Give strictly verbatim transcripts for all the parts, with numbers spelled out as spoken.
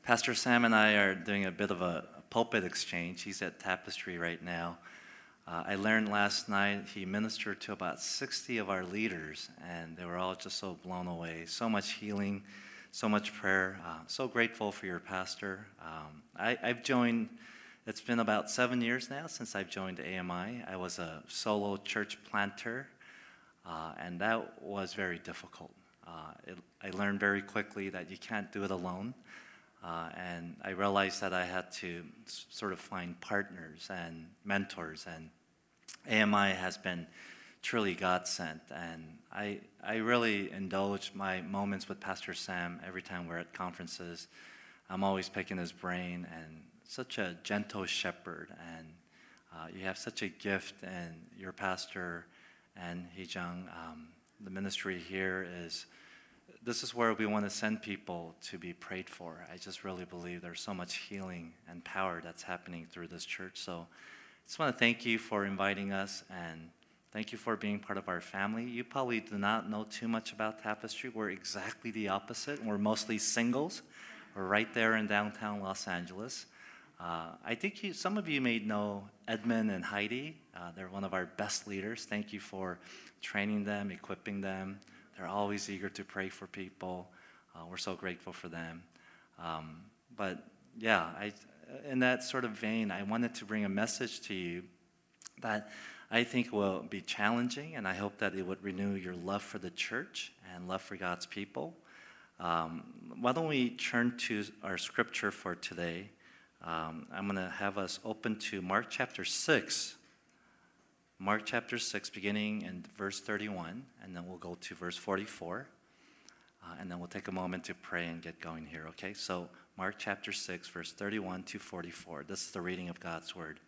Pastor Sam and I are doing a bit of a pulpit exchange. He's at Tapestry right now. Uh, I learned last night he ministered to about sixty of our leaders, and they were all just so blown away. So much healing, so much prayer. Uh, so grateful for your pastor. Um, I, I've joined, it's been about seven years now since I've joined A M I. I was a solo church planter, uh, and that was very difficult. Uh, it, I learned very quickly that you can't do it alone. Uh, and I realized that I had to s- sort of find partners and mentors, and A M I has been truly God-sent. And I, I really indulge my moments with Pastor Sam every time we're at conferences. I'm always picking his brain, and such a gentle shepherd, and uh, you have such a gift, and your pastor and Hee-jung, um, the ministry here is, this is where we want to send people to be prayed for. I just really believe there's so much healing and power that's happening through this church. So I just want to thank you for inviting us, and thank you for being part of our family. You probably do not know too much about Tapestry. We're exactly the opposite. We're mostly singles. We're right there in downtown Los Angeles. Uh, I think you, some of you may know Edmund and Heidi. Uh, they're one of our best leaders. Thank you for training them, equipping them. They're always eager to pray for people. Uh, we're so grateful for them. Um, but yeah, I, in that sort of vein, I wanted to bring a message to you that I think will be challenging, and I hope that it would renew your love for the church and love for God's people. Um, why don't we turn to our scripture for today? Um, I'm going to have us open to Mark chapter six. Mark chapter six, beginning in verse thirty-one, and then we'll go to verse forty-four, uh, and then we'll take a moment to pray and get going here, okay? So Mark chapter six, verse thirty-one to forty-four. This is the reading of God's word.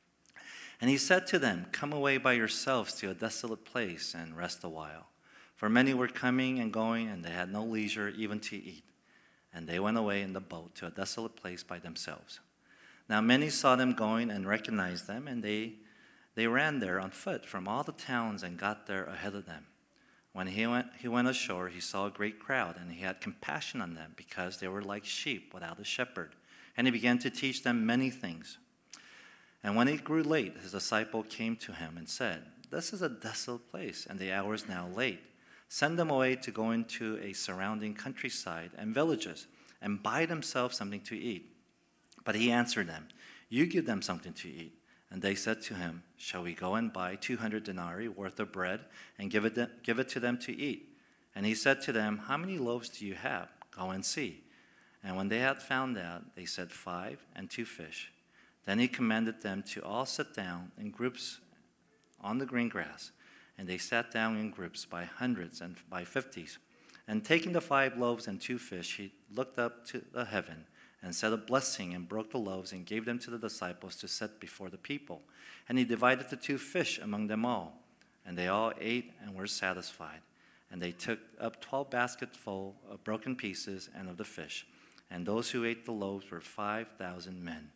And he said to them, "Come away by yourselves to a desolate place and rest a while. For many were coming and going, and they had no leisure even to eat. And they went away in the boat to a desolate place by themselves. Now many saw them going and recognized them, and they They ran there on foot from all the towns and got there ahead of them. When he went, he went ashore, he saw a great crowd, and he had compassion on them because they were like sheep without a shepherd. And he began to teach them many things. And when it grew late, his disciple came to him and said, 'This is a desolate place, and the hour is now late. Send them away to go into a surrounding countryside and villages and buy themselves something to eat.' But he answered them, 'You give them something to eat.' And they said to him, 'Shall we go and buy two hundred denarii worth of bread and give it, give it to them to eat?' And he said to them, 'How many loaves do you have? Go and see.' And when they had found out, they said, 'Five and two fish.' Then he commanded them to all sit down in groups on the green grass. And they sat down in groups by hundreds and by fifties. And taking the five loaves and two fish, he looked up to the heaven and said a blessing, and broke the loaves and gave them to the disciples to set before the people. And he divided the two fish among them all. And they all ate and were satisfied. And they took up twelve basketfuls of broken pieces and of the fish. And those who ate the loaves were five thousand men."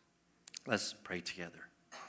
Let's pray together.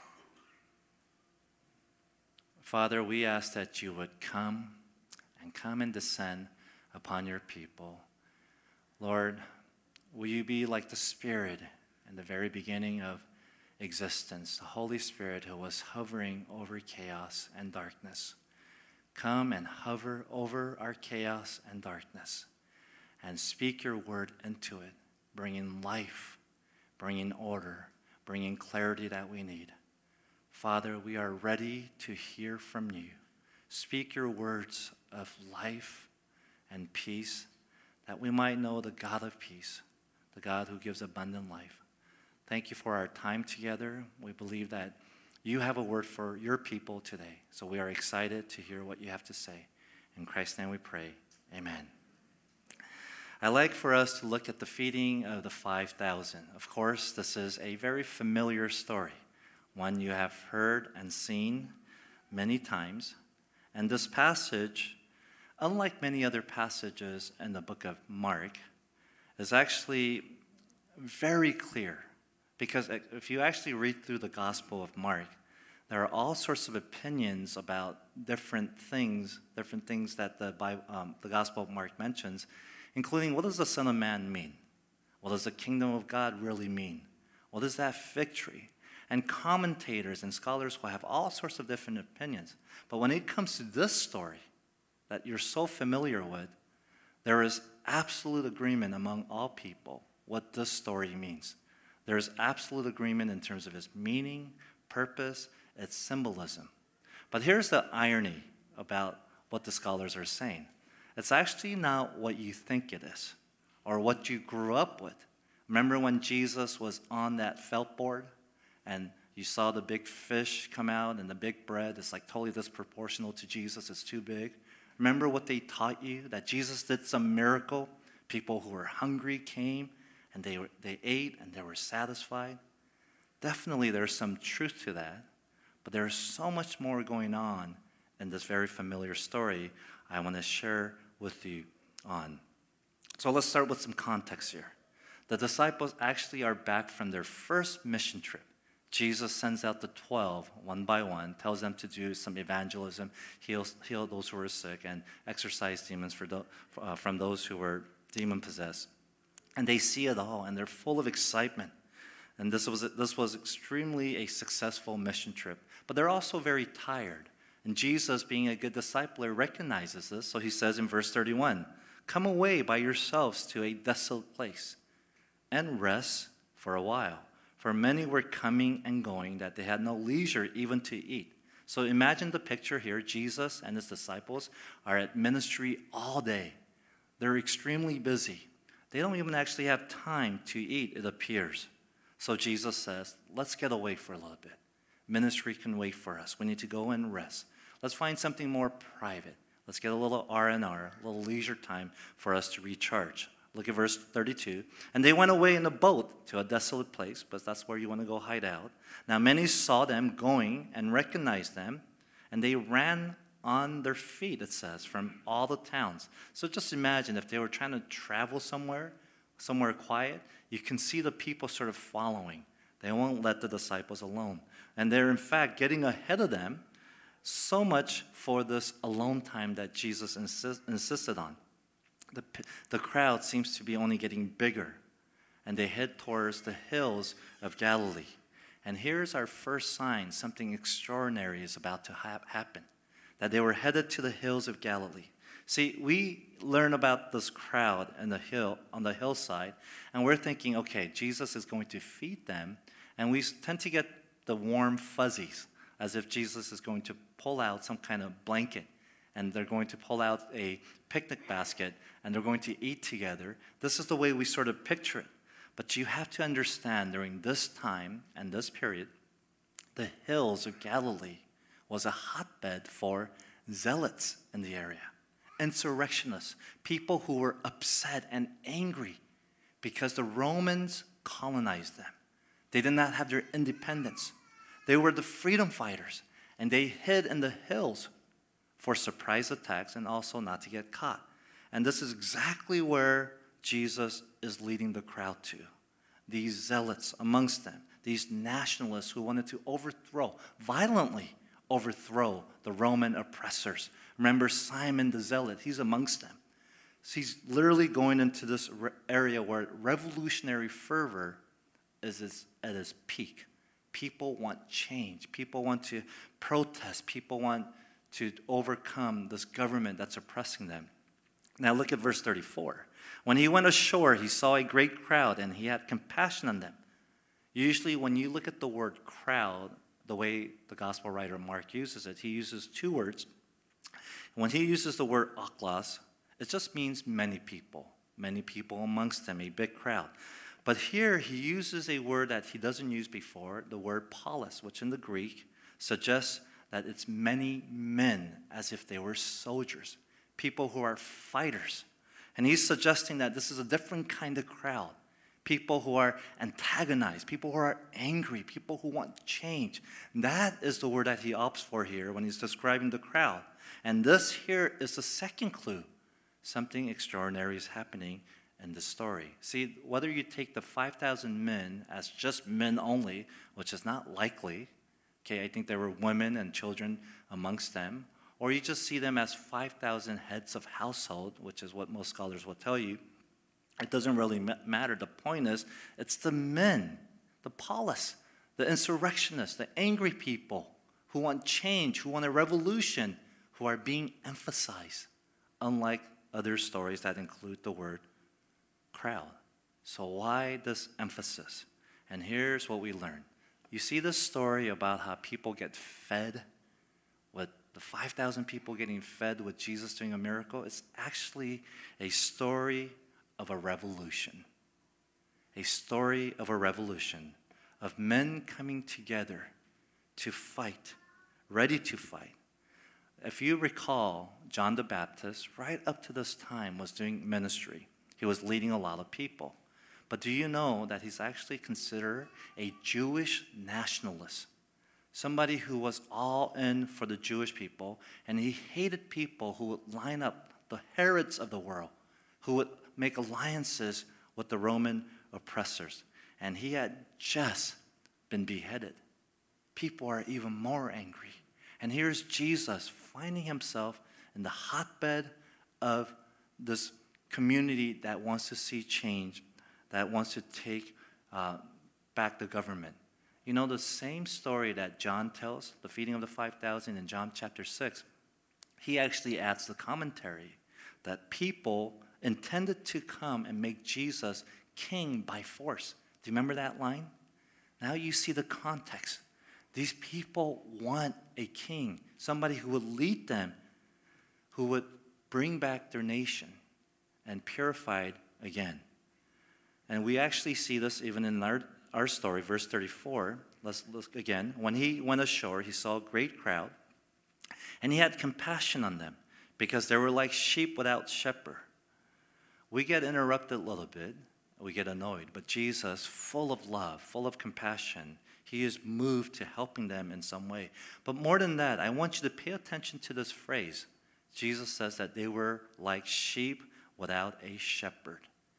Father, we ask that you would come and come and descend upon your people. Lord, will you be like the Spirit in the very beginning of existence, the Holy Spirit who was hovering over chaos and darkness. Come and hover over our chaos and darkness and speak your word into it, bringing life, bringing order, bringing clarity that we need. Father, we are ready to hear from you. Speak your words of life and peace, that we might know the God of peace, the God who gives abundant life. Thank you for our time together. We believe that you have a word for your people today. So we are excited to hear what you have to say. In Christ's name we pray. Amen. I'd like for us to look at the feeding of the five thousand. Of course, this is a very familiar story, one you have heard and seen many times. And this passage, unlike many other passages in the book of Mark, is actually very clear, because if you actually read through the Gospel of Mark, there are all sorts of opinions about different things, different things that the Bible, um, the Gospel of Mark mentions, including what does the Son of Man mean? What does the kingdom of God really mean? What is that victory? And commentators and scholars will have all sorts of different opinions. But when it comes to this story that you're so familiar with, there is absolute agreement among all people what this story means. There is absolute agreement in terms of its meaning, purpose, its symbolism. But here's the irony about what the scholars are saying. It's actually not what you think it is or what you grew up with. Remember when Jesus was on that felt board and you saw the big fish come out and the big bread is like totally disproportional to Jesus, it's too big. Remember what they taught you, that Jesus did some miracle? People who were hungry came and they, were, they ate and they were satisfied. Definitely there's some truth to that, but there's so much more going on in this very familiar story I want to share with you on. So let's start with some context here. The disciples actually are back from their first mission trip. Jesus sends out the twelve one by one, tells them to do some evangelism, heal, heal those who were sick, and exorcise demons for the, uh, from those who were demon-possessed. And they see it all, and they're full of excitement. And this was, this was extremely a successful mission trip. But they're also very tired. And Jesus, being a good discipler, recognizes this. So he says in verse thirty-one, "Come away by yourselves to a desolate place and rest for a while. For many were coming and going that they had no leisure even to eat." So imagine the picture here. Jesus and his disciples are at ministry all day. They're extremely busy. They don't even actually have time to eat, it appears. So Jesus says, let's get away for a little bit. Ministry can wait for us. We need to go and rest. Let's find something more private. Let's get a little R and R, a little leisure time for us to recharge. Look at verse thirty-two. "And they went away in a boat to a desolate place," but that's where you want to go hide out. "Now many saw them going and recognized them, and they ran on their feet," it says, "from all the towns." So just imagine if they were trying to travel somewhere, somewhere quiet, you can see the people sort of following. They won't let the disciples alone. And they're in fact getting ahead of them, so much for this alone time that Jesus insist, insisted on. The, the crowd seems to be only getting bigger, and they head towards the hills of Galilee. And here's our first sign something extraordinary is about to ha- happen, that they were headed to the hills of Galilee. See, we learn about this crowd on the hill, on the hillside, and we're thinking, okay, Jesus is going to feed them, and we tend to get the warm fuzzies, as if Jesus is going to pull out some kind of blanket, and they're going to pull out a picnic basket, and they're going to eat together. This is the way we sort of picture it. But you have to understand, during this time and this period, the hills of Galilee was a hotbed for zealots in the area, insurrectionists, people who were upset and angry because the Romans colonized them. They did not have their independence. They were the freedom fighters, and they hid in the hills for surprise attacks and also not to get caught. And this is exactly where Jesus is leading the crowd to. These zealots amongst them, these nationalists who wanted to overthrow, violently overthrow the Roman oppressors. Remember Simon the Zealot, he's amongst them. So he's literally going into this area where revolutionary fervor is at its peak. People want change. People want to protest. People want to overcome this government that's oppressing them. Now look at verse thirty-four. "When he went ashore, he saw a great crowd, and he had compassion on them." Usually when you look at the word crowd, the way the gospel writer Mark uses it, he uses two words. When he uses the word aklos, it just means many people, many people amongst them, a big crowd. But here he uses a word that he doesn't use before, the word polis, which in the Greek suggests that it's many men, as if they were soldiers, people who are fighters. And he's suggesting that this is a different kind of crowd, people who are antagonized, people who are angry, people who want change. That is the word that he opts for here when he's describing the crowd. And this here is the second clue. Something extraordinary is happening in the story. See, whether you take the five thousand men as just men only, which is not likely, okay, I think there were women and children amongst them, or you just see them as five thousand heads of household, which is what most scholars will tell you, It doesn't really ma- matter. The point is, it's the men, the polis, the insurrectionists, the angry people who want change, who want a revolution, who are being emphasized, unlike other stories that include the word crowd. So why this emphasis? And here's what we learn. You see this story about how people get fed, with the five thousand people getting fed with Jesus doing a miracle? It's actually a story of a revolution. A story of a revolution, of men coming together to fight, ready to fight. If you recall, John the Baptist, right up to this time, was doing ministry. He was leading a lot of people. But do you know that he's actually considered a Jewish nationalist? Somebody who was all in for the Jewish people, and he hated people who would line up, the Herods of the world, who would make alliances with the Roman oppressors. And he had just been beheaded. People are even more angry. And here's Jesus finding himself in the hotbed of this community that wants to see change, that wants to take uh, back the government. You know, the same story that John tells, the feeding of the five thousand in John chapter six, he actually adds the commentary that people intended to come and make Jesus king by force. Do you remember that line? Now you see the context. These people want a king, somebody who would lead them, who would bring back their nation and purify it again. And we actually see this even in our, our story, verse thirty-four. Let's look again. When he went ashore, he saw a great crowd, and he had compassion on them because they were like sheep without shepherd. We get interrupted a little bit. We get annoyed. But Jesus, full of love, full of compassion, he is moved to helping them in some way. But more than that, I want you to pay attention to this phrase. Jesus says that they were like sheep without a shepherd.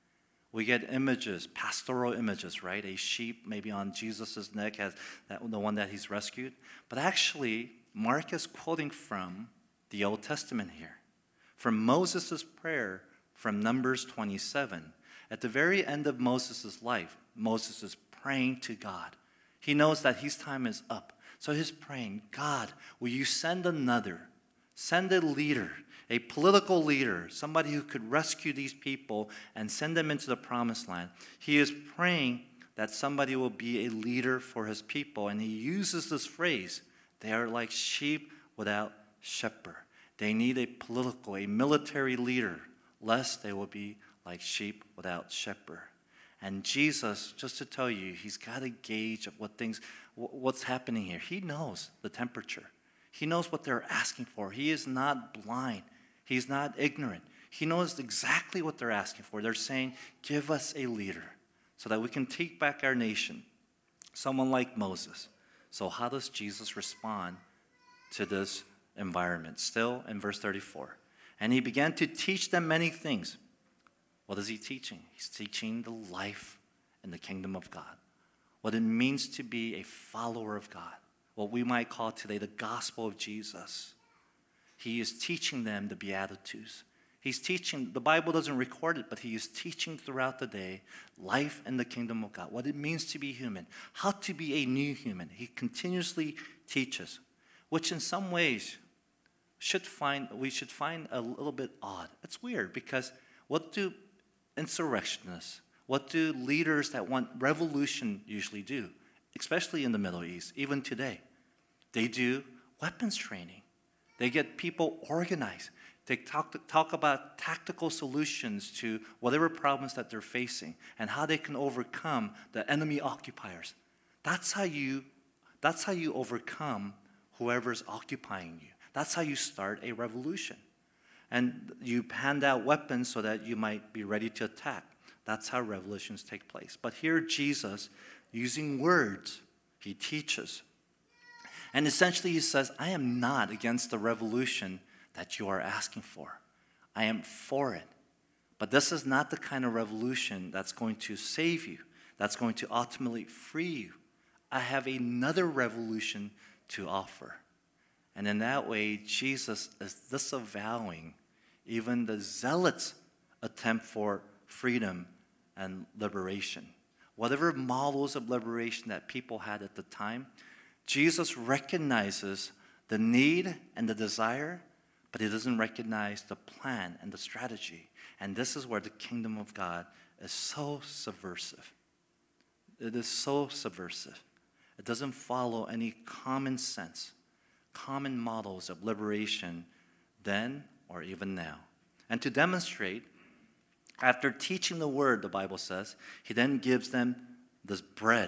We get images, pastoral images, right? A sheep maybe on Jesus' neck, as that, the one that he's rescued. But actually, Mark is quoting from the Old Testament here, from Moses' prayer from Numbers twenty-seven. At the very end of Moses' life, Moses is praying to God. He knows that his time is up. So he's praying, God, will you send another, send a leader, a political leader, somebody who could rescue these people and send them into the promised land. He is praying that somebody will be a leader for his people. And he uses this phrase, they are like sheep without shepherd. They need a political, a military leader, lest they will be like sheep without shepherd. And Jesus, just to tell you, he's got a gauge of what things, what's happening here. He knows the temperature. He knows what they're asking for. He is not blind. He's not ignorant. He knows exactly what they're asking for. They're saying, give us a leader so that we can take back our nation. Someone like Moses. So how does Jesus respond to this environment? Still in verse thirty-four. And he began to teach them many things. What is he teaching? He's teaching the life in the kingdom of God. What it means to be a follower of God. What we might call today the gospel of Jesus. He is teaching them the Beatitudes. He's teaching, the Bible doesn't record it, but he is teaching throughout the day life in the kingdom of God. What it means to be human. How to be a new human. He continuously teaches. Which in some ways should find we should find a little bit odd. It's weird because what do insurrectionists, what do leaders that want revolution usually do? Especially in the Middle East, even today. They do weapons training. They get people organized. They talk, talk about tactical solutions to whatever problems that they're facing and how they can overcome the enemy occupiers. That's how you, that's how you overcome whoever's occupying you. That's how you start a revolution. And you hand out weapons so that you might be ready to attack. That's how revolutions take place. But here Jesus, using words, he teaches. And essentially he says, I am not against the revolution that you are asking for. I am for it. But this is not the kind of revolution that's going to save you, that's going to ultimately free you. I have another revolution to offer. And in that way, Jesus is disavowing even the zealots' attempt for freedom and liberation. Whatever models of liberation that people had at the time, Jesus recognizes the need and the desire, but he doesn't recognize the plan and the strategy. And this is where the kingdom of God is so subversive. It is so subversive. It doesn't follow any common sense, common models of liberation then or even now. And to demonstrate, after teaching the word, the Bible says, he then gives them this bread.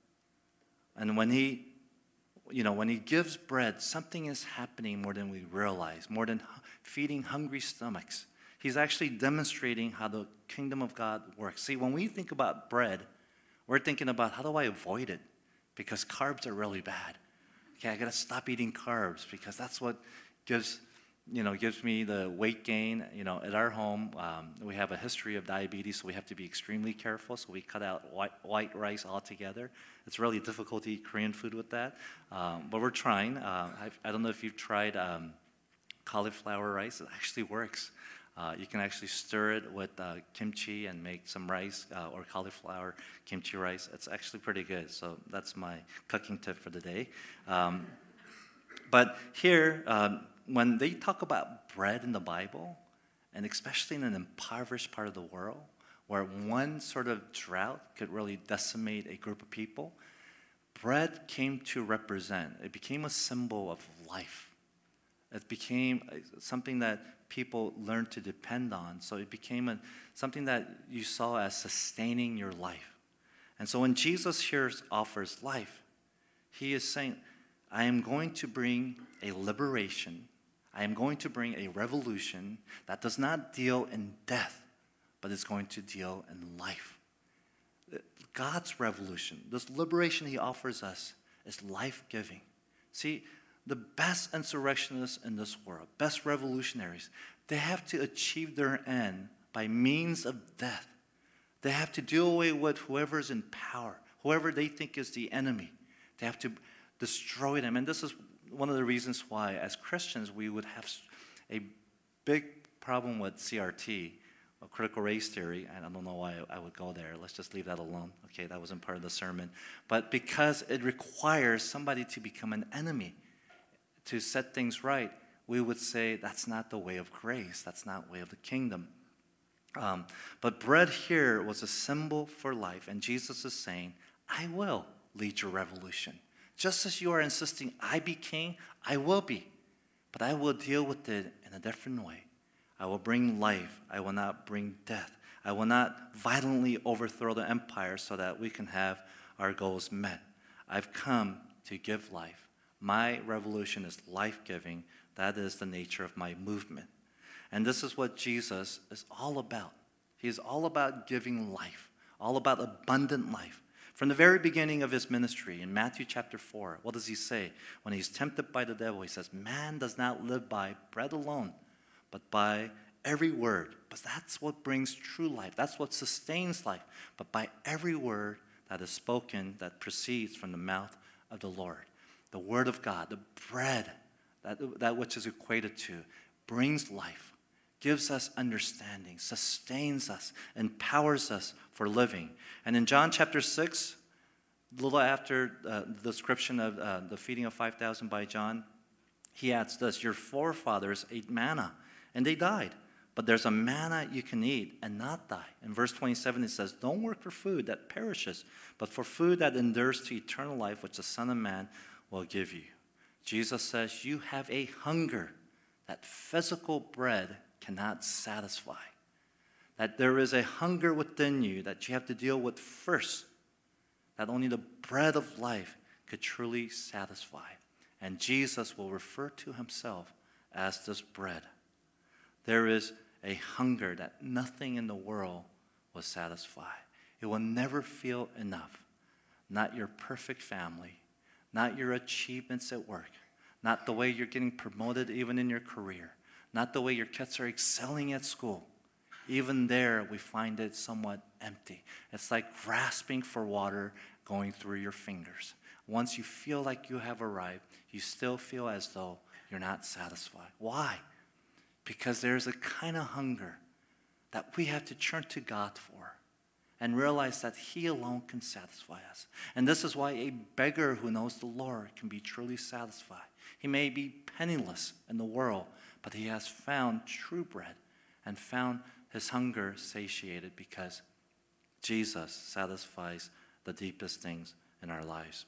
And when he, you know, when he gives bread, something is happening more than we realize, more than feeding hungry stomachs. He's actually demonstrating how the kingdom of God works. See, when we think about bread, we're thinking about how do I avoid it? Because carbs are really bad. Okay, I gotta stop eating carbs because that's what gives, you know, gives me the weight gain. You know, at our home, um, we have a history of diabetes, so we have to be extremely careful. So we cut out white, white rice altogether. It's really difficult to eat Korean food with that, um, but we're trying. Uh, I've, I don't know if you've tried um, cauliflower rice. It actually works. Uh, you can actually stir it with uh, kimchi and make some rice uh, or cauliflower kimchi rice. It's actually pretty good. So that's my cooking tip for the day. Um, but here, um, when they talk about bread in the Bible, and especially in an impoverished part of the world, where one sort of drought could really decimate a group of people, bread came to represent, it became a symbol of life. It became something that people learned to depend on. So it became a, something that you saw as sustaining your life. And so when Jesus here offers life, he is saying, I am going to bring a liberation. I am going to bring a revolution that does not deal in death, but is going to deal in life. God's revolution, this liberation he offers us, is life-giving. See, the best insurrectionists in this world, best revolutionaries, they have to achieve their end by means of death. They have to do away with whoever's in power, whoever they think is the enemy. They have to destroy them. And this is one of the reasons why, as Christians, we would have a big problem with C R T, or critical race theory. And I don't know why I would go there. Let's just leave that alone. Okay, that wasn't part of the sermon. But because it requires somebody to become an enemy to set things right, we would say that's not the way of grace. That's not the way of the kingdom. Um, but bread here was a symbol for life. And Jesus is saying, I will lead your revolution. Just as you are insisting I be king, I will be. But I will deal with it in a different way. I will bring life. I will not bring death. I will not violently overthrow the empire so that we can have our goals met. I've come to give life. My revolution is life-giving. That is the nature of my movement. And this is what Jesus is all about. He is all about giving life, all about abundant life. From the very beginning of his ministry, in Matthew chapter four, what does he say? When he's tempted by the devil, he says, man does not live by bread alone, but by every word. But that's what brings true life. That's what sustains life. But by every word that is spoken that proceeds from the mouth of the Lord. The word of God, the bread, that, that which is equated to, brings life, gives us understanding, sustains us, empowers us for living. And in John chapter six, a little after uh, the description of uh, the feeding of five thousand by John, he adds this, your forefathers ate manna, and they died. But there's a manna you can eat and not die. In verse twenty-seven, it says, don't work for food that perishes, but for food that endures to eternal life, which the Son of Man will give you. Jesus says, you have a hunger that physical bread cannot satisfy. That there is a hunger within you that you have to deal with first, that only the bread of life could truly satisfy. And Jesus will refer to himself as this bread. There is a hunger that nothing in the world will satisfy. It will never feel enough. Not your perfect family, not your achievements at work, not the way you're getting promoted even in your career, not the way your kids are excelling at school. Even there, we find it somewhat empty. It's like grasping for water going through your fingers. Once you feel like you have arrived, you still feel as though you're not satisfied. Why? Because there's a kind of hunger that we have to turn to God for and realize that He alone can satisfy us. And this is why a beggar who knows the Lord can be truly satisfied. He may be penniless in the world, but he has found true bread and found his hunger satiated because Jesus satisfies the deepest things in our lives.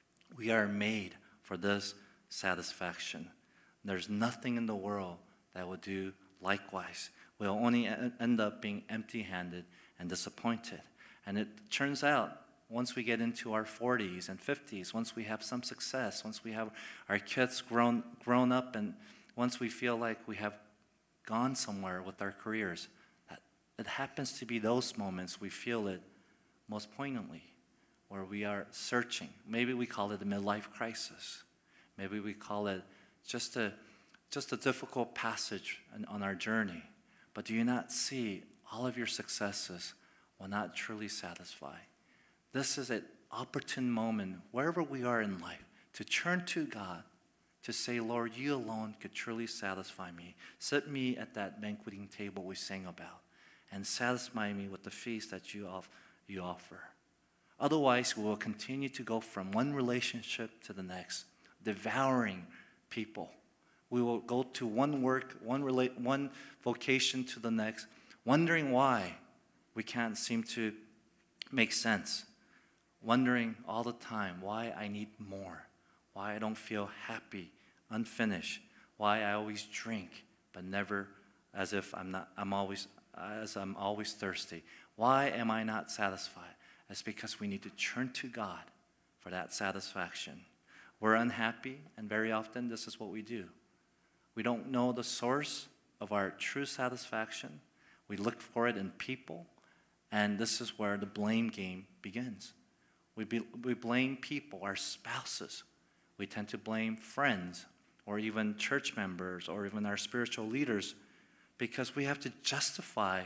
We are made for this satisfaction. There's nothing in the world that will do likewise. We'll only end up being empty-handed and disappointed. And it turns out, once we get into our forties and fifties, once we have some success, once we have our kids grown grown up, and once we feel like we have gone somewhere with our careers, that it happens to be those moments we feel it most poignantly, where we are searching. Maybe we call it a midlife crisis. Maybe we call it just a just a difficult passage on our journey. But do you not see all of your successes will not truly satisfy? This is an opportune moment, wherever we are in life, to turn to God, to say, Lord, you alone could truly satisfy me. Sit me at that banqueting table we sang about, and satisfy me with the feast that you, off, you offer. Otherwise, we will continue to go from one relationship to the next, devouring people. We will go to one work, one, rela- one vocation to the next, wondering why we can't seem to make sense. Wondering all the time why I need more, why I don't feel happy, unfinished, why I always drink, but never as if I'm not, I'm always, as I'm always thirsty. Why am I not satisfied? It's because we need to turn to God for that satisfaction. We're unhappy, and very often this is what we do. We don't know the source of our true satisfaction. We look for it in people, and this is where the blame game begins. We, be, we blame people, our spouses. We tend to blame friends or even church members or even our spiritual leaders because we have to justify,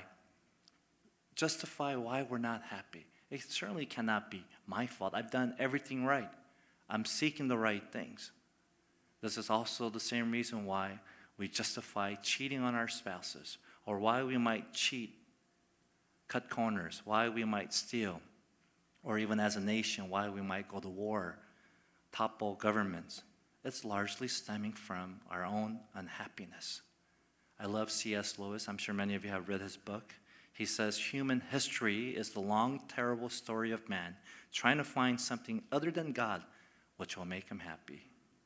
justify why we're not happy. It certainly cannot be my fault. I've done everything right. I'm seeking the right things. This is also the same reason why we justify cheating on our spouses, or why we might cheat, cut corners, why we might steal, or even as a nation, why we might go to war, topple governments. It's largely stemming from our own unhappiness. I love C S Lewis. I'm sure many of you have read his book. He says, human history is the long, terrible story of man trying to find something other than God which will make him happy.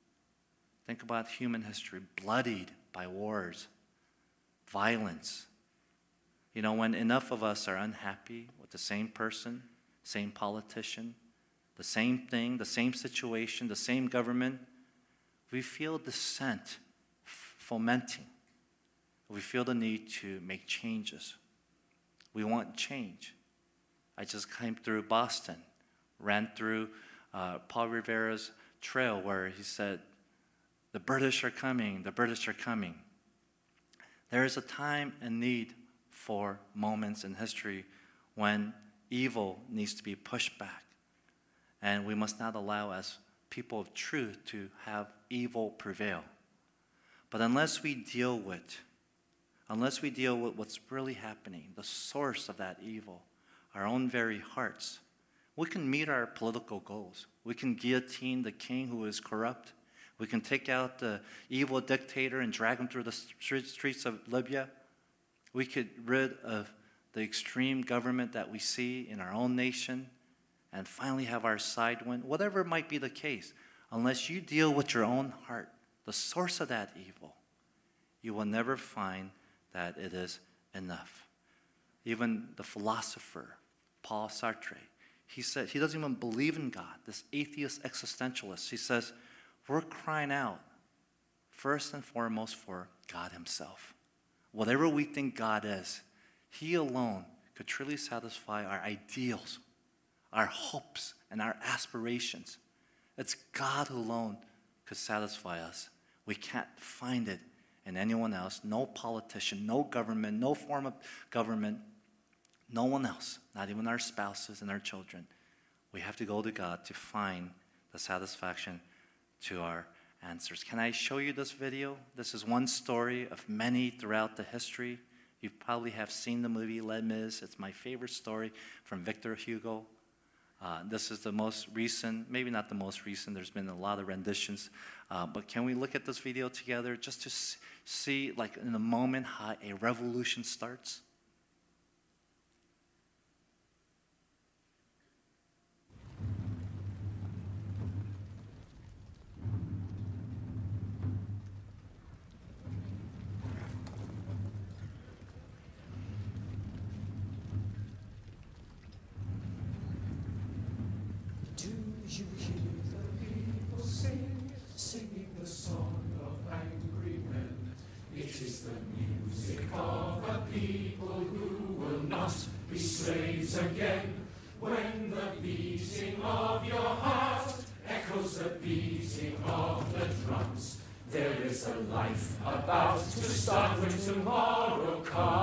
Think about human history, bloodied by wars, violence. You know, when enough of us are unhappy with the same person, same politician, the same thing, the same situation, the same government, we feel dissent fomenting. We feel the need to make changes. We want change. I just came through Boston, ran through uh, Paul Revera's trail where he said, the British are coming, the British are coming. There is a time and need for moments in history when evil needs to be pushed back. And we must not allow, as people of truth, to have evil prevail. But unless we deal with, unless we deal with what's really happening, the source of that evil, our own very hearts, we can meet our political goals. We can guillotine the king who is corrupt. We can take out the evil dictator and drag him through the streets of Libya. We could rid of the extreme government that we see in our own nation and finally have our side win, whatever might be the case. Unless you deal with your own heart, the source of that evil, you will never find that it is enough. Even the philosopher, Paul Sartre, he said he doesn't even believe in God, this atheist existentialist. He says, we're crying out first and foremost for God himself. Whatever we think God is, he alone could truly satisfy our ideals, our hopes, and our aspirations. It's God alone could satisfy us. We can't find it in anyone else. No politician, no government, no form of government, no one else, not even our spouses and our children. We have to go to God to find the satisfaction to our answers. Can I show you this video? This is one story of many throughout the history. You probably have seen the movie Les Mis. It's my favorite story from Victor Hugo. Uh, this is the most recent, maybe not the most recent, there's been a lot of renditions, uh, but can we look at this video together just to see, like in a moment, how a revolution starts? Do you hear the people sing, singing the song of angry men? It is the music of a people who will not be slaves again. When the beating of your heart echoes the beating of the drums, there is a life about to start when tomorrow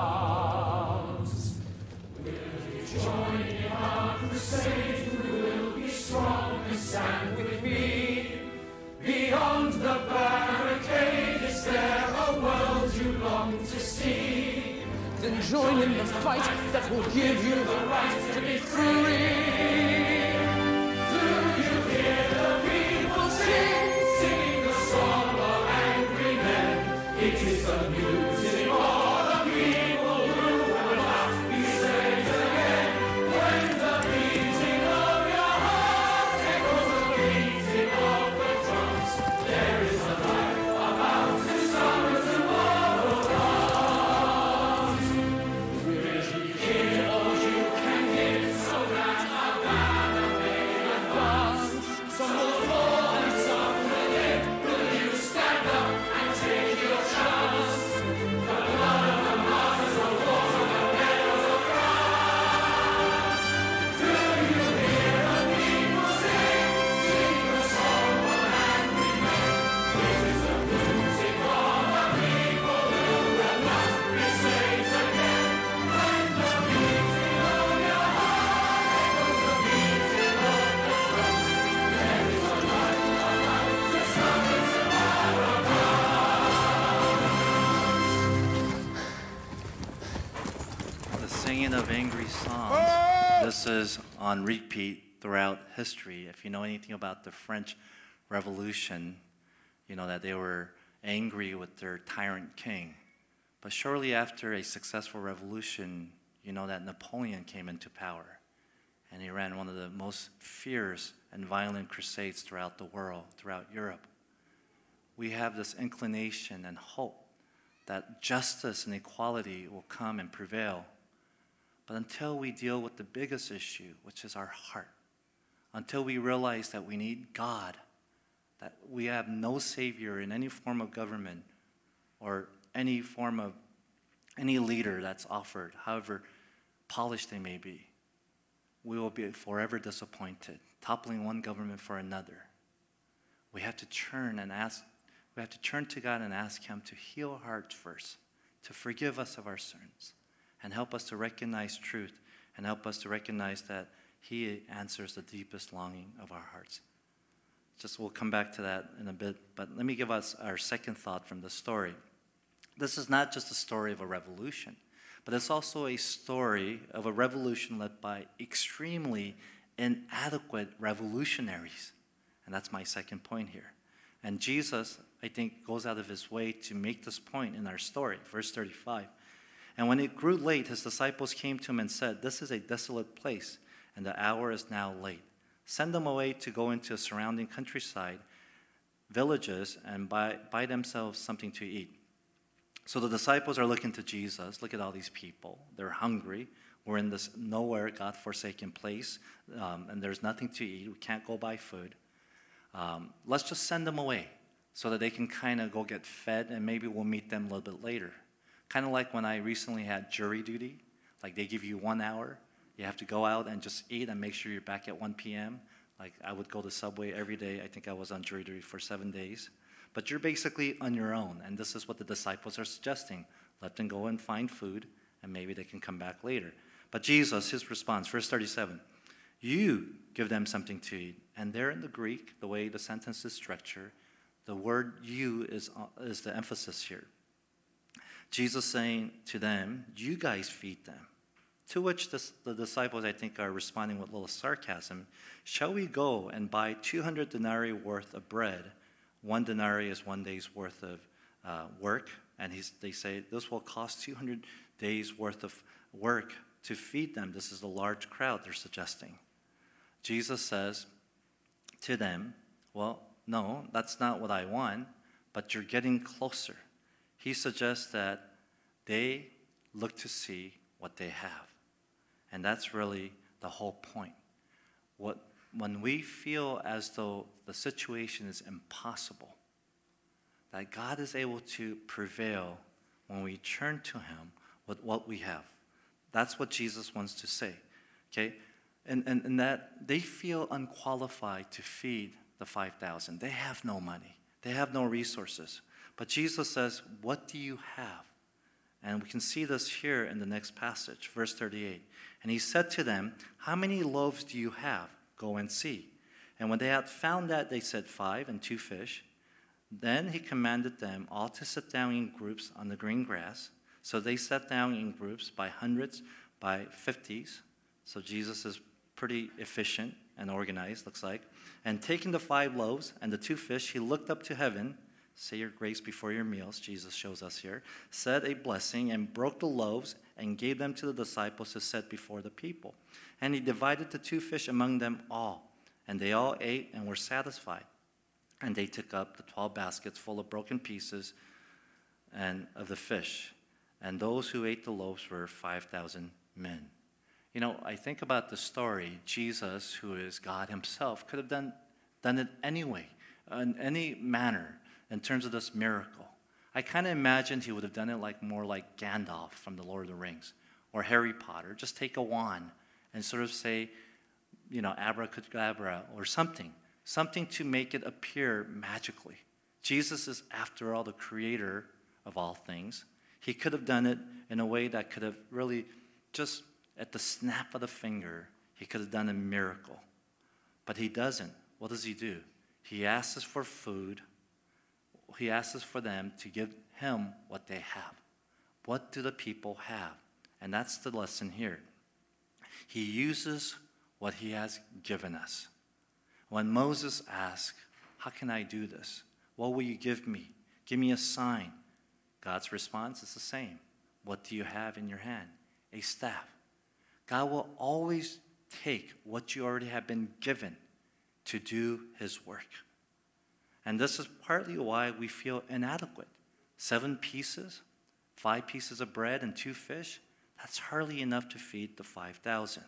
comes. Will you join in our crusade? Will be strong and stand with me. Beyond the barricade, is there a world you long to see? Then join in the fight that will give you the right to be free. Do you hear the people sing, singing the song of angry men? It is the music of the people who will not be slaves again. When the beating of your heart echoes the beating of the drums, there is a life about to start when tomorrow comes. Will you hear all you can hear, so that our banner may advance? Some will fall and some will live. Will you stand up and take your chance? The blood of the martyrs of war, the medals of France. Do you hear the people sing, sing the song of angry men? This is the music of the people who will not be slaves again. When the beating of your heart echoes the beating of the drums, there is a life about to start when tomorrow comes. The singing of angry songs. This is on repeat throughout history. If you know anything about the French Revolution, you know that they were angry with their tyrant king. But shortly after a successful revolution, you know that Napoleon came into power. And he ran one of the most fierce and violent crusades throughout the world, throughout Europe. We have this inclination and hope that justice and equality will come and prevail. But until we deal with the biggest issue, which is our heart, until we realize that we need God, that we have no savior in any form of government or any form of any leader that's offered, however polished they may be, we will be forever disappointed, toppling one government for another. We have to turn and ask, we have to turn to God and ask Him to heal our hearts first, to forgive us of our sins, and help us to recognize truth, and help us to recognize that He answers the deepest longing of our hearts. Just we'll come back to that in a bit, but let me give us our second thought from the story. This is not just a story of a revolution, but it's also a story of a revolution led by extremely inadequate revolutionaries. And that's my second point here. And Jesus, I think, goes out of his way to make this point in our story. Verse thirty-five. And when it grew late, his disciples came to him and said, "This is a desolate place, and the hour is now late. Send them away to go into a surrounding countryside, villages, and buy, buy themselves something to eat." So the disciples are looking to Jesus. Look at all these people. They're hungry. We're in this nowhere, God-forsaken place, um, and there's nothing to eat. We can't go buy food. Um, let's just send them away so that they can kind of go get fed, and maybe we'll meet them a little bit later. Kind of like when I recently had jury duty. Like they give you one hour. You have to go out and just eat and make sure you're back at one p.m. Like I would go to Subway every day. I think I was on jury duty for seven days. But you're basically on your own, and this is what the disciples are suggesting. Let them go and find food, and maybe they can come back later. But Jesus, his response, verse thirty-seven, you give them something to eat. And there in the Greek, the way the sentence is structured, the word you is, uh, is the emphasis here. Jesus saying to them, you guys feed them. To which the, the disciples, I think, are responding with a little sarcasm. Shall we go and buy two hundred denarii worth of bread? One denarii is one day's worth of uh, work. And he's, they say, this will cost two hundred days worth of work to feed them. This is a large crowd, they're suggesting. Jesus says to them, well, no, that's not what I want, but you're getting closer. He suggests that they look to see what they have. And that's really the whole point. What, when we feel as though the situation is impossible, that God is able to prevail when we turn to him with what we have. That's what Jesus wants to say, okay? And, and, and that they feel unqualified to feed the five thousand. They have no money. They have no resources. But Jesus says, what do you have? And we can see this here in the next passage, verse thirty-eight. And he said to them, how many loaves do you have? Go and see. And when they had found that, they said, five and two fish. Then he commanded them all to sit down in groups on the green grass. So they sat down in groups by hundreds, by fifties. So Jesus is pretty efficient and organized, looks like. And taking the five loaves and the two fish, he looked up to heaven. Say your grace before your meals, Jesus shows us here. Said a blessing and broke the loaves and gave them to the disciples to set before the people. And he divided the two fish among them all. And they all ate and were satisfied. And they took up the twelve baskets full of broken pieces and of the fish. And those who ate the loaves were five thousand men. You know, I think about the story. Jesus, who is God himself, could have done, done it anyway, in any manner, in terms of this miracle. I kind of imagined he would have done it like more like Gandalf from The Lord of the Rings, or Harry Potter. Just take a wand and sort of say, you know, abracadabra or something. Something to make it appear magically. Jesus is, after all, the creator of all things. He could have done it in a way that could have really just at the snap of the finger, he could have done a miracle. But he doesn't. What does he do? He asks us for food. He asks us for them to give him what they have. What do the people have? And that's the lesson here. He uses what he has given us. When Moses asked, how can I do this? What will you give me? Give me a sign. God's response is the same. What do you have in your hand? A staff. God will always take what you already have been given to do his work. And this is partly why we feel inadequate. Seven pieces, five pieces of bread and two fish, that's hardly enough to feed the five thousand.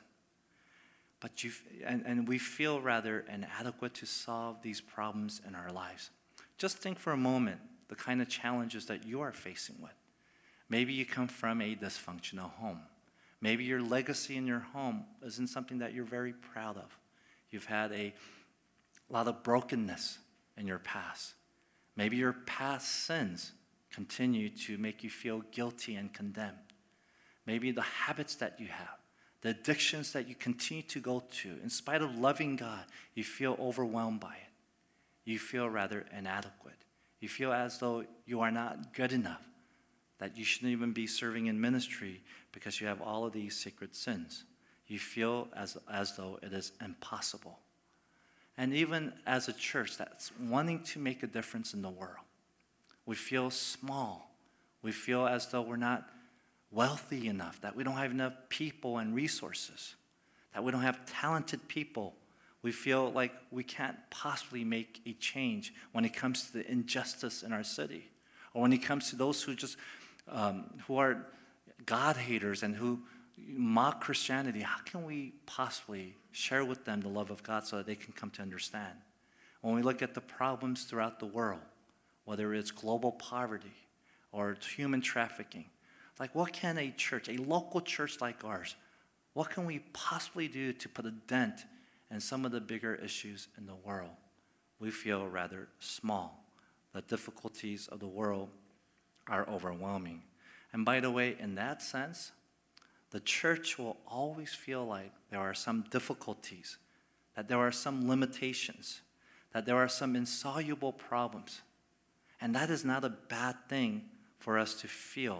But you, and, and we feel rather inadequate to solve these problems in our lives. Just think for a moment the kind of challenges that you are facing with. Maybe you come from a dysfunctional home. Maybe your legacy in your home isn't something that you're very proud of. You've had a lot of brokenness in your past. Maybe your past sins continue to make you feel guilty and condemned. Maybe the habits that you have, the addictions that you continue to go to, in spite of loving God, you feel overwhelmed by it. You feel rather inadequate. You feel as though you are not good enough, that you shouldn't even be serving in ministry because you have all of these secret sins. You feel as, as though it is impossible. And even as a church that's wanting to make a difference in the world, we feel small. We feel as though we're not wealthy enough, that we don't have enough people and resources, that we don't have talented people. We feel like we can't possibly make a change when it comes to the injustice in our city, or when it comes to those who just um, who are God haters and who mock Christianity. How can we possibly share with them the love of God so that they can come to understand? When we look at the problems throughout the world, whether it's global poverty or human trafficking, like what can a church, a local church like ours, what can we possibly do to put a dent in some of the bigger issues in the world? We feel rather small. The difficulties of the world are overwhelming. And by the way, in that sense, the church will always feel like there are some difficulties, that there are some limitations, that there are some insoluble problems. And that is not a bad thing for us to feel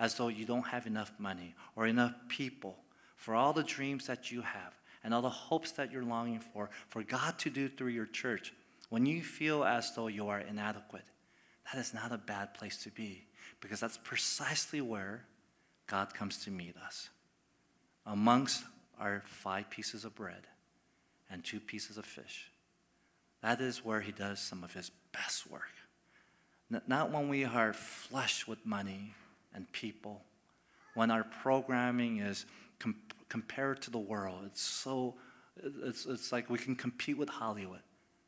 as though you don't have enough money or enough people for all the dreams that you have and all the hopes that you're longing for, for God to do through your church, when you feel as though you are inadequate, that is not a bad place to be, because that's precisely where God comes to meet us. Amongst our five pieces of bread and two pieces of fish, that is where he does some of his best work. Not when we are flush with money and people, when our programming is com- compared to the world. It's so, it's, it's like we can compete with Hollywood.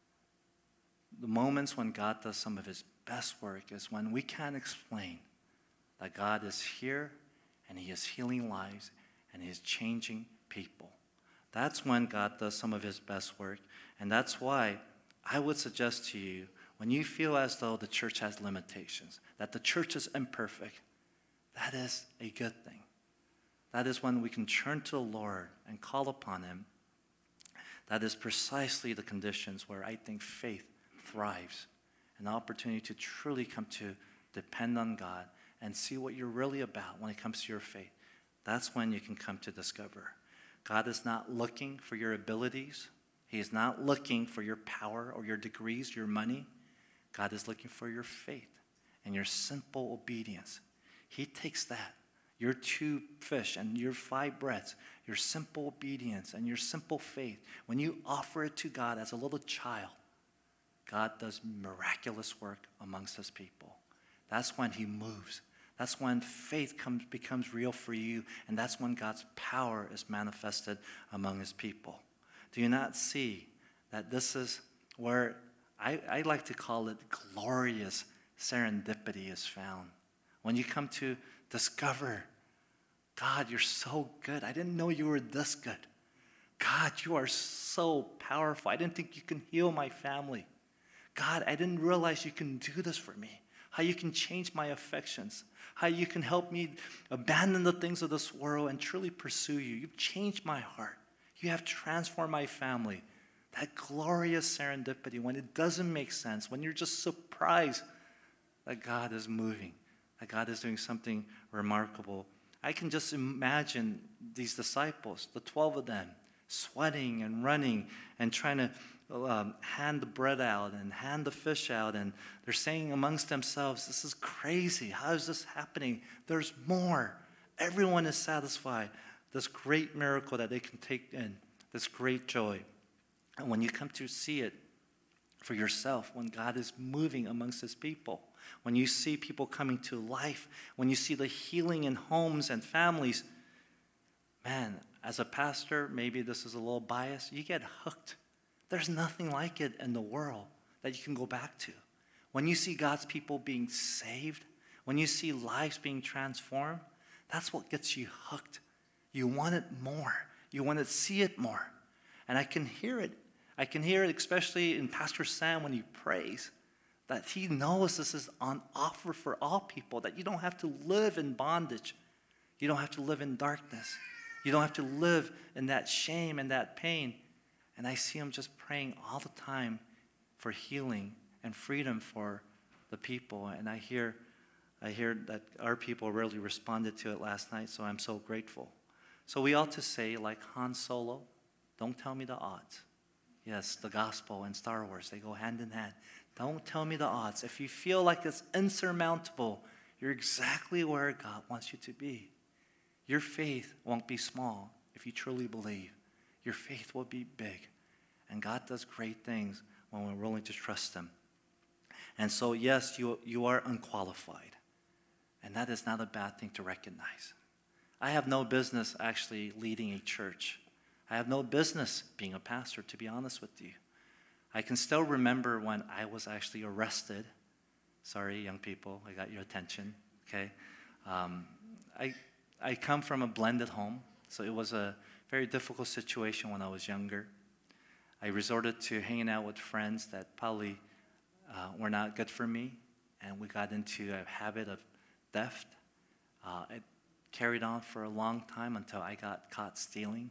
The moments when God does some of his best work is when we can't explain that God is here and he is healing lives and he is changing people. That's when God does some of his best work. And that's why I would suggest to you, when you feel as though the church has limitations, that the church is imperfect, that is a good thing. That is when we can turn to the Lord and call upon him. That is precisely the conditions where I think faith thrives. An opportunity to truly come to depend on God and see what you're really about when it comes to your faith. That's when you can come to discover. God is not looking for your abilities. He is not looking for your power or your degrees, your money. God is looking for your faith and your simple obedience. He takes that, your two fish and your five breads, your simple obedience and your simple faith. When you offer it to God as a little child, God does miraculous work amongst his people. That's when he moves. That's when faith comes, becomes real for you, and that's when God's power is manifested among his people. Do you not see that this is where I, I like to call it glorious serendipity is found? When you come to discover, God, you're so good. I didn't know you were this good. God, you are so powerful. I didn't think you can heal my family. God, I didn't realize you can do this for me. How you can change my affections. How you can help me abandon the things of this world and truly pursue you. You've changed my heart. You have transformed my family. That glorious serendipity, when it doesn't make sense, when you're just surprised that God is moving, that God is doing something remarkable. I can just imagine these disciples, the twelve of them, sweating and running and trying to um, hand the bread out and hand the fish out. And they're saying amongst themselves, this is crazy. How is this happening? There's more. Everyone is satisfied. This great miracle that they can take in, this great joy. And when you come to see it for yourself, when God is moving amongst his people, when you see people coming to life, when you see the healing in homes and families, man, as a pastor, maybe this is a little biased, you get hooked. There's nothing like it in the world that you can go back to. When you see God's people being saved, when you see lives being transformed, that's what gets you hooked. You want it more. You want to see it more. And I can hear it. I can hear it especially in Pastor Sam when he prays, that he knows this is on offer for all people, that you don't have to live in bondage. You don't have to live in darkness. You don't have to live in that shame and that pain. And I see him just praying all the time for healing and freedom for the people. And I hear, I hear that our people really responded to it last night, so I'm so grateful. So we ought to say, like Han Solo, don't tell me the odds. Yes, the gospel and Star Wars, they go hand in hand. Don't tell me the odds. If you feel like it's insurmountable, you're exactly where God wants you to be. Your faith won't be small if you truly believe. Your faith will be big. And God does great things when we're willing to trust him. And so, yes, you, you are unqualified. And that is not a bad thing to recognize. I have no business actually leading a church. I have no business being a pastor, to be honest with you. I can still remember when I was actually arrested. Sorry, young people, I got your attention, okay? Um, I, I come from a blended home, so it was a very difficult situation when I was younger. I resorted to hanging out with friends that probably uh, were not good for me, and we got into a habit of theft. Uh, it carried on for a long time until I got caught stealing.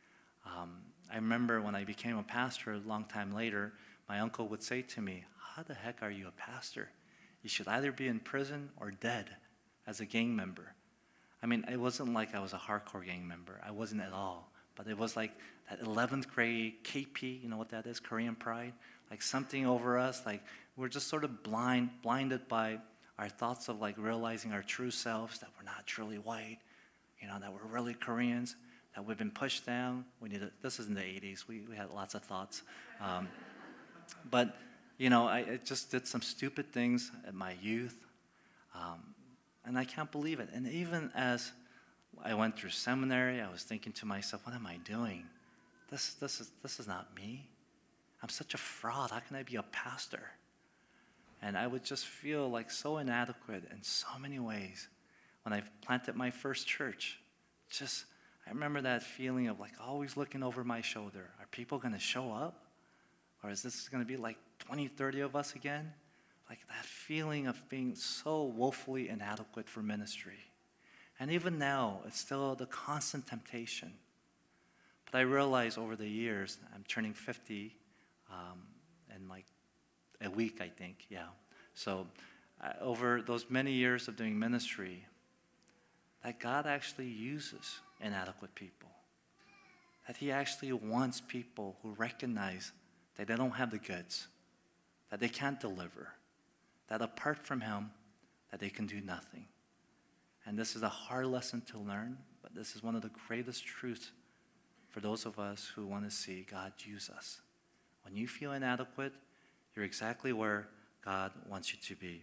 Um, I remember when I became a pastor a long time later, my uncle would say to me, how the heck are you a pastor? You should either be in prison or dead as a gang member. I mean, it wasn't like I was a hardcore gang member. I wasn't at all. But it was like that eleventh grade K P, you know what that is, Korean pride? Like something over us, like we're just sort of blind, blinded by our thoughts of like realizing our true selves, that we're not truly white, you know, that we're really Koreans, that we've been pushed down. We need to, this is in the eighties, we, we had lots of thoughts. Um, but, you know, I, I just did some stupid things at my youth, um, and I can't believe it. And even as I went through seminary, I was thinking to myself, what am I doing? This, this, is, this is not me. I'm such a fraud. How can I be a pastor? And I would just feel like so inadequate in so many ways. When I planted my first church, just, I remember that feeling of like always looking over my shoulder. Are people going to show up? Or is this going to be like twenty, thirty of us again? Like that feeling of being so woefully inadequate for ministry. And even now, it's still the constant temptation. But I realize over the years, I'm turning fifty um, in like a week, I think, yeah. So uh, over those many years of doing ministry, that God actually uses inadequate people. That he actually wants people who recognize that they don't have the goods, that they can't deliver, that apart from him, that they can do nothing. And this is a hard lesson to learn, but this is one of the greatest truths for those of us who want to see God use us. When you feel inadequate, you're exactly where God wants you to be.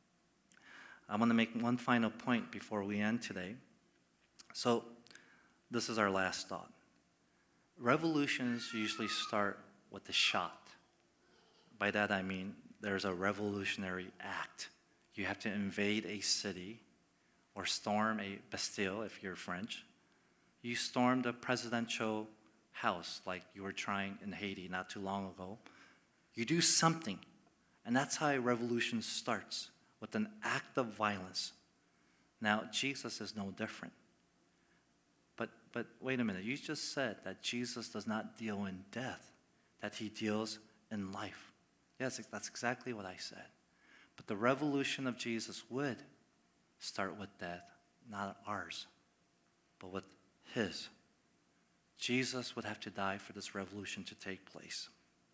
I want to make one final point before we end today. So, this is our last thought. Revolutions usually start with a shot. By that I mean there's a revolutionary act. You have to invade a city or storm a Bastille if you're French. You storm the presidential house like you were trying in Haiti not too long ago. You do something, and that's how a revolution starts, with an act of violence. Now, Jesus is no different. But, but wait a minute, you just said that Jesus does not deal in death, that he deals in life. Yes, that's exactly what I said. But the revolution of Jesus would start with death, not ours, but with his. Jesus would have to die for this revolution to take place.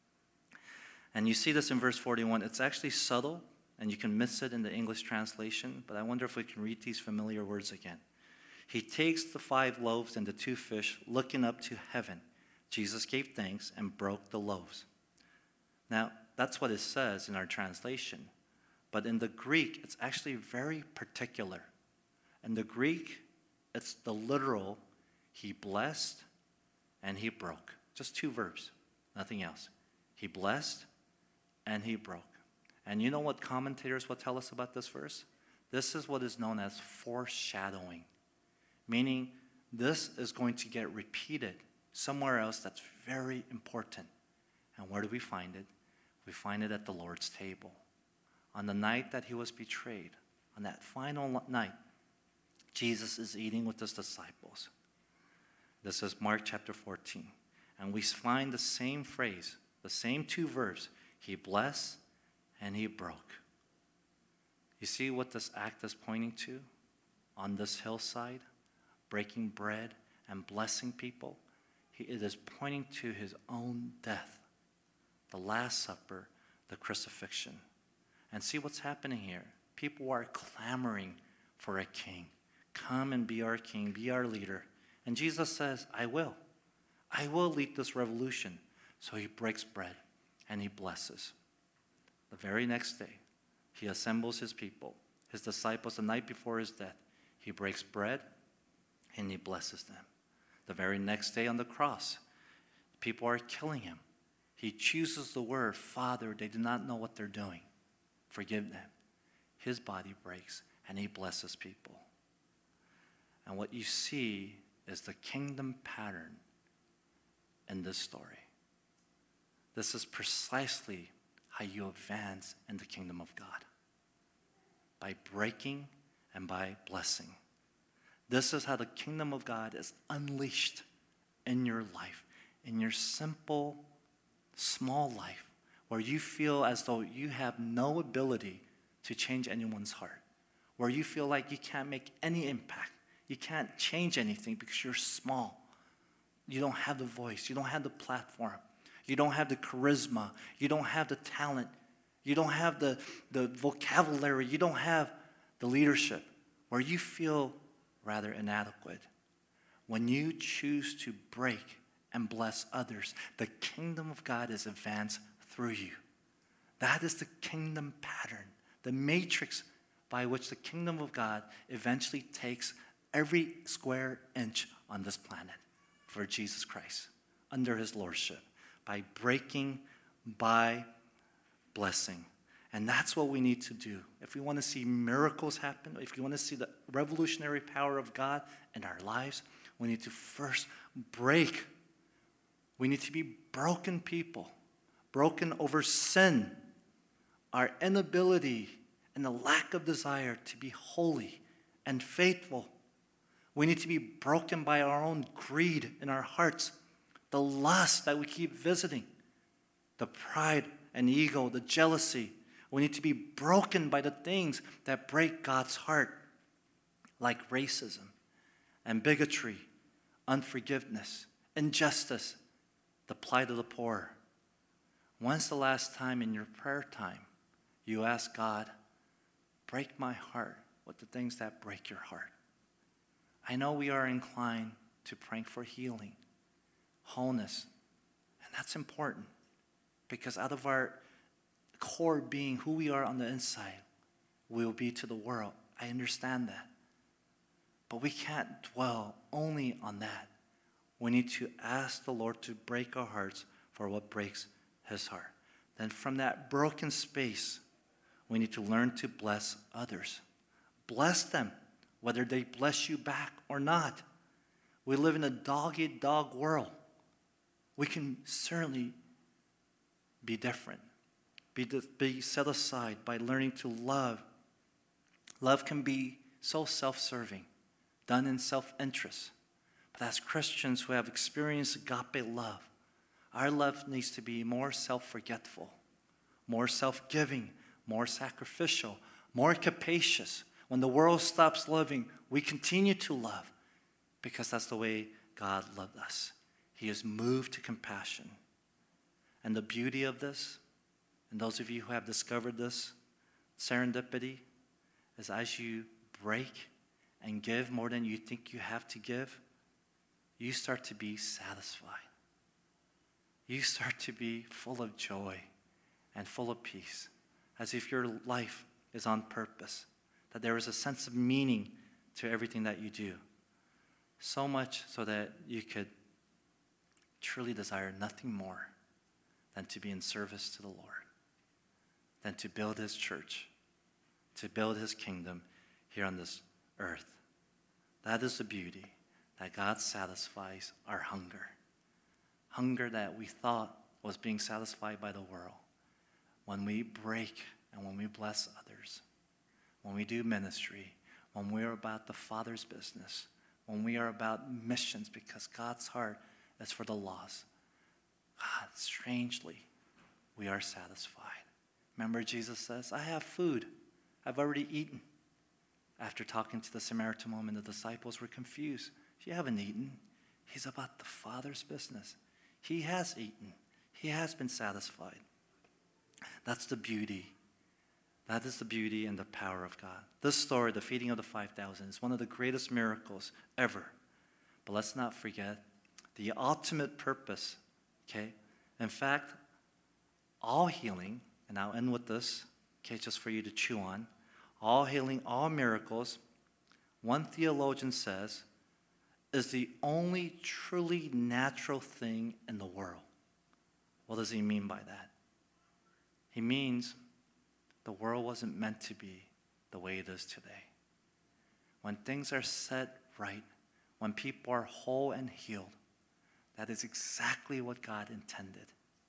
And you see this in verse forty-one. It's actually subtle, and you can miss it in the English translation, but I wonder if we can read these familiar words again. He takes the five loaves and the two fish, looking up to heaven. Jesus gave thanks and broke the loaves. Now, that's what it says in our translation. But in the Greek, it's actually very particular. In the Greek, it's the literal, he blessed and he broke. Just two verbs, nothing else. He blessed and he broke. And you know what commentators will tell us about this verse? This is what is known as foreshadowing, meaning this is going to get repeated somewhere else that's very important. And where do we find it? We find it at the Lord's table. On the night that he was betrayed, on that final night, Jesus is eating with his disciples. This is Mark chapter fourteen. And we find the same phrase, the same two verbs. He blessed and he broke. You see what this act is pointing to on this hillside? Breaking bread and blessing people. He, it is pointing to his own death, the Last Supper, the crucifixion. And see what's happening here. People are clamoring for a king. Come and be our king, be our leader. And Jesus says, I will. I will lead this revolution. So he breaks bread and he blesses. The very next day, he assembles his people, his disciples, the night before his death. He breaks bread and he blesses them. The very next day on the cross, people are killing him. He chooses the word, Father, they do not know what they're doing. Forgive them. His body breaks and he blesses people. And what you see is the kingdom pattern in this story. This is precisely how you advance in the kingdom of God. By breaking and by blessing. This is how the kingdom of God is unleashed in your life, in your simple, small life, where you feel as though you have no ability to change anyone's heart, where you feel like you can't make any impact. You can't change anything because you're small. You don't have the voice. You don't have the platform. You don't have the charisma. You don't have the talent. You don't have the, the vocabulary. You don't have the leadership where you feel rather inadequate. When you choose to break and bless others, the kingdom of God is advanced through you. That is the kingdom pattern, the matrix by which the kingdom of God eventually takes every square inch on this planet for Jesus Christ under his lordship, by breaking, by blessing. And that's what we need to do. If we want to see miracles happen, if we want to see the revolutionary power of God in our lives, we need to first break. We need to be broken people, broken over sin, our inability and the lack of desire to be holy and faithful. We need to be broken by our own greed in our hearts, the lust that we keep visiting, the pride and ego, the jealousy. We need to be broken by the things that break God's heart, like racism and bigotry, unforgiveness, injustice, the plight of the poor. When's the last time in your prayer time you ask God, break my heart with the things that break your heart? I know we are inclined to pray for healing, wholeness, and that's important because out of our core being, who we are on the inside, we will be to the world. I understand that. But we can't dwell only on that. We need to ask the Lord to break our hearts for what breaks his heart. Then from that broken space, we need to learn to bless others. Bless them, whether they bless you back or not. We live in a dog-eat-dog world. We can certainly be different, be, be set aside by learning to love. Love can be so self-serving, done in self-interest. But as Christians who have experienced agape love, our love needs to be more self-forgetful, more self-giving, more sacrificial, more capacious. When the world stops loving, we continue to love because that's the way God loved us. He is moved to compassion. And the beauty of this, and those of you who have discovered this, serendipity, is as you break and give more than you think you have to give, you start to be satisfied. You start to be full of joy and full of peace, as if your life is on purpose, that there is a sense of meaning to everything that you do. So much so that you could truly desire nothing more than to be in service to the Lord, than to build his church, to build his kingdom here on this earth. That is the beauty, that God satisfies our hunger. Hunger that we thought was being satisfied by the world. When we break and when we bless others, when we do ministry, when we are about the Father's business, when we are about missions because God's heart is for the lost, God, strangely, we are satisfied. Remember, Jesus says, I have food. I've already eaten. After talking to the Samaritan woman, the disciples were confused. You haven't eaten. He's about the Father's business. He has eaten. He has been satisfied. That's the beauty. That is the beauty and the power of God. This story, the feeding of the five thousand, is one of the greatest miracles ever. But let's not forget the ultimate purpose, okay? In fact, all healing, and I'll end with this, okay, just for you to chew on, all healing, all miracles, one theologian says, is the only truly natural thing in the world. What does he mean by that? He means the world wasn't meant to be the way it is today. When things are set right, when people are whole and healed, that is exactly what God intended.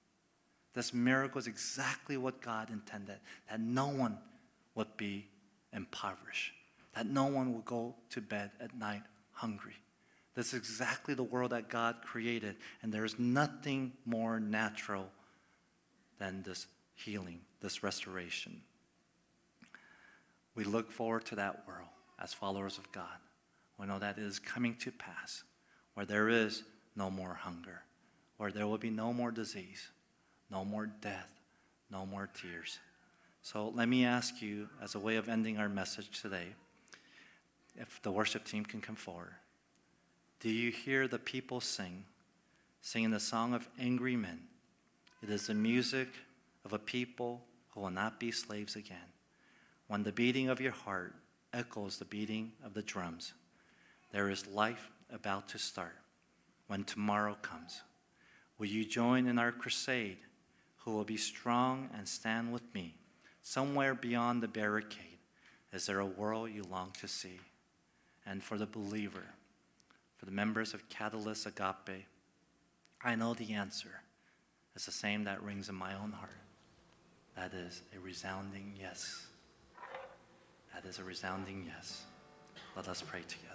This miracle is exactly what God intended, that no one would be impoverished, that no one would go to bed at night hungry. This is exactly the world that God created, and there is nothing more natural than this healing, this restoration. We look forward to that world as followers of God. We know that it is coming to pass, where there is no more hunger, where there will be no more disease, no more death, no more tears. So let me ask you, as a way of ending our message today, if the worship team can come forward. Do you hear the people sing, singing the song of angry men? It is the music of a people who will not be slaves again. When the beating of your heart echoes the beating of the drums, there is life about to start when tomorrow comes. Will you join in our crusade? Who will be strong and stand with me somewhere beyond the barricade? Is there a world you long to see? And for the believer, for the members of Catalyst Agape, I know the answer is the same that rings in my own heart. That is a resounding yes. That is a resounding yes. Let us pray together.